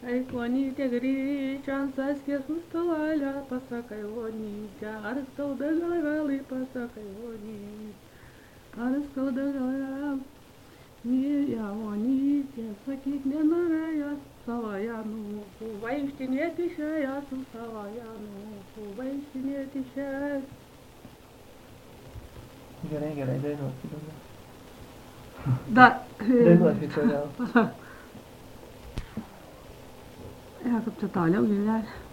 Eik Onytė grįžt, ant saskės užstalelio, pasakai Onytė, ar skauda galvelai, pasakai Onytė, ar skauda galvelai. Mėja Onytė, sakyk, nenorėjo savo Janukų, vaikštinėti išėjo su savo Janukų, vaikštinėti išėjo. Gerai, gerai, dainuosi daugiau. Da. Dainuosi toliau. Ja, kaip čia toliau gyventi.